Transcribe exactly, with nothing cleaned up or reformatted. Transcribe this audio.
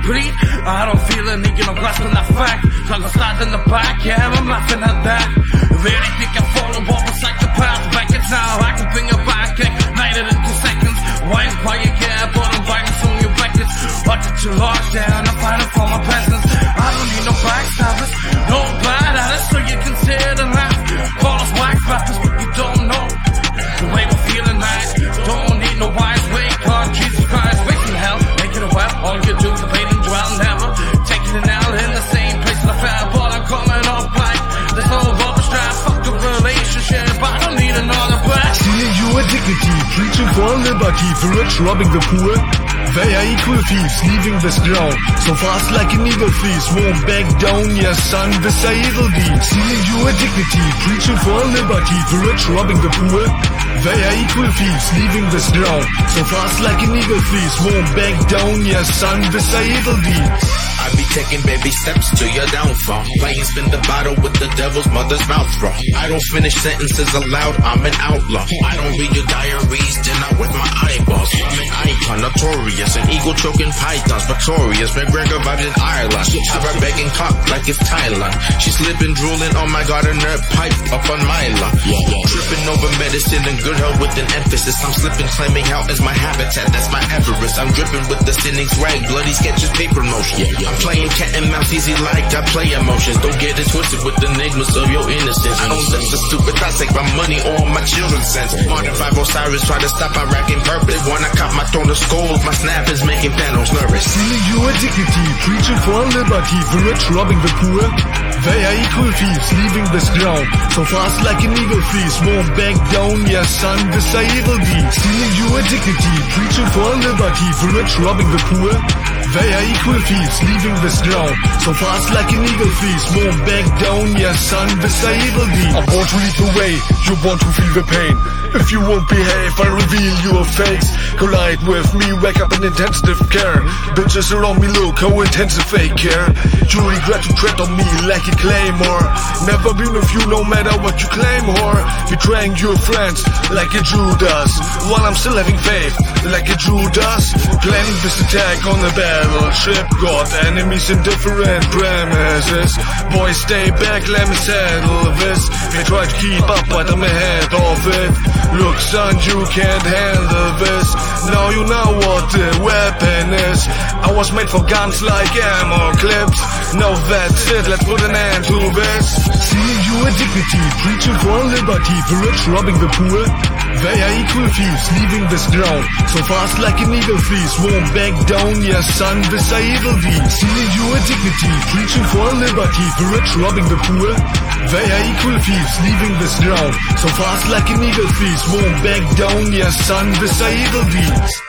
complete. I don't feel a need, no grasp on that fact. So I'm gonna start in the back, yeah, I'm laughing at that. Really think I follow what was psychopath. Back it now, I can bring it back, ignite it in two seconds. Wine by your gear, but I'm buying some new records. What did you lock down? I'm fighting for my presence. I don't need no backstabbers, no bad at it, so you can sit and laugh. Call us wax rappers, but you don't know the way we're feeling nice. Don't need no wise way, God, Jesus Christ, wasting hell, making it well. All you do is debate and dwell, never taking an L in the same place that I fell. But I'm coming up like there's no rubber strap. Fuck the relationship, I don't need another back. Stealing your dignity, preaching for liberty, the rich robbing the poor. They are equal thieves, leaving this ground so fast like an eagle flees. Won't back down, yes son, this are evil deeds. Stealing your dignity, preaching for liberty, the rich robbing the poor. They are equal thieves, leaving this ground so fast like an eagle flees. Won't back down, yes son, this are evil deeds. I be taking baby steps to your downfall. Playing spin the bottle with the devil's mother's mouth raw. I don't finish sentences aloud, I'm an outlaw. I don't read your diaries, then I with my eyeballs. I'm an icon, notorious, an eagle choking pythons, victorious. McGregor vibes in Ireland. Have her begging cock like it's Thailand. She slipping, drooling, oh my god, and her pipe up on my lawn. Tripping over medicine and good health with an emphasis. I'm slipping, claiming health is my habitat, that's my Everest. I'm dripping with the sinning swag, bloody sketches, paper motion. I'm playing cat and mouse easy like I play emotions. Don't get it twisted with the enigmas of your innocence. I don't let the stupid thoughts take my money or my children's sense. Martin five Osiris try to stop my racking purpose. When I caught my throne of skulls, my snap is making panels nervous. Stealing your dignity, preaching for liberty, the rich robbing the poor. They are equal thieves, leaving this ground so fast like an eagle flees. Won't back down, yes son, this are evil deeds. Stealing your dignity, preaching for liberty, the rich robbing the poor. They are equal thieves, leaving this ground so fast like an eagle flees. Won't back down, yes son, this are evil deeds. I want to lead the way, you want to feel the pain. If you won't behave, I reveal your fakes. Collide with me, wake up in intensive care. Bitches around me look how intensive fake care. You regret to tread on me like a claymore. Never been with you no matter what you claim, whore. Betraying your friends like a Judas, while I'm still having faith like a Judas. Planning this attack on the battleship. Got enemies in different premises. Boys stay back, let me settle this. They try to keep up but I'm ahead of it. Look son, you can't handle this. Now you know what the weapon is. I was made for guns like ammo clips. Now that's it, let's put an end to this. Stealing your dignity, preaching for liberty, the rich robbing the poor. They are equal thieves, leaving this ground so fast like an eagle flees. Won't back down, yes son, this are evil deeds. Stealing your dignity, preaching for liberty, the rich robbing the poor. They are equal thieves, leaving this ground so fast like an eagle flees. Won't back down, yes son, this are evil deeds.